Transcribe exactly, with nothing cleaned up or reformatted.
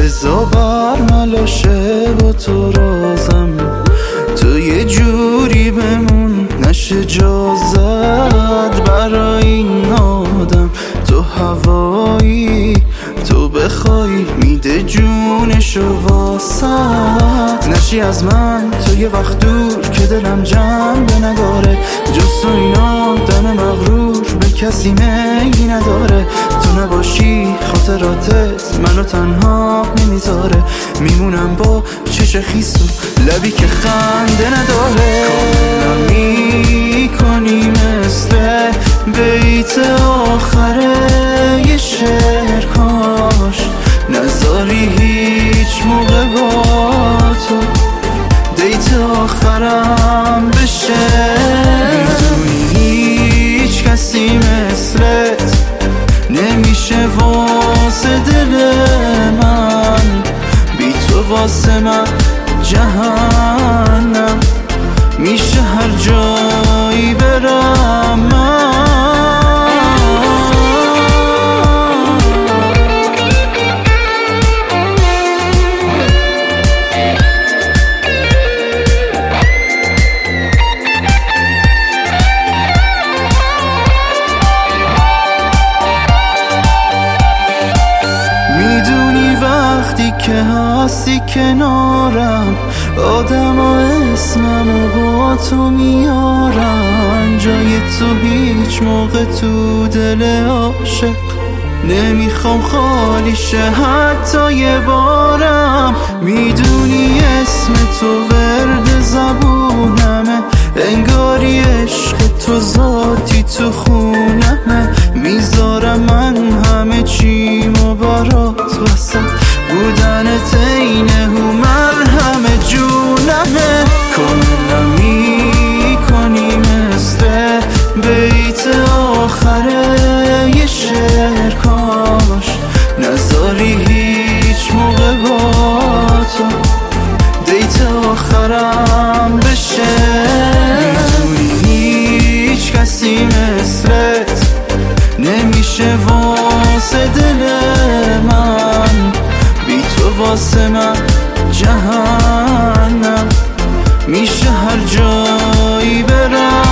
بزا برملاشه با تو رازم، تو یه جوری بمون نشه جا زد برای این آدم. تو هوایی تو بخوای میده جونشو واسد، نشی از من تو یه وقت دور که دلم جنبه نداره. جز تو این آدم مغرور به کسی میلی نداره. تو نباشی خاطراتت منو تنها نمیذاره، میمونم با چش خیس و لبی که خنده نداره. کاملا میکنی مثل بیت آخره یه شعر، کاش نذاری هیچ موقع با تو دیت آخرم بشه. میدونی هیچ کسی مثلت نمیشه واسه دل من، بی تو واسه من جهنم میشه هر جایی برم من. میدونی وقتی که هستی کنارم آدم ها اسممو با تو میارن، جای تو هیچ موقع تو دل عاشق نمیخوام خالی شه حتی یه بارم. میدونی اسم تو ورد زبونمه، انگاری عشق تو ذاتی تو خونمه. میذارم من همه چیمو برات واسه بودنت عین هومر همه جونمه. کاملا میکنی مثل بیت آخره یه شعر، کاش نذاری هیچ موقع با تو دیت آخرم بشه. میدونی هیچ کسی مثلت نمیشه واسه دل من، بی تو واسه من جهنم میشه هر جایی برم.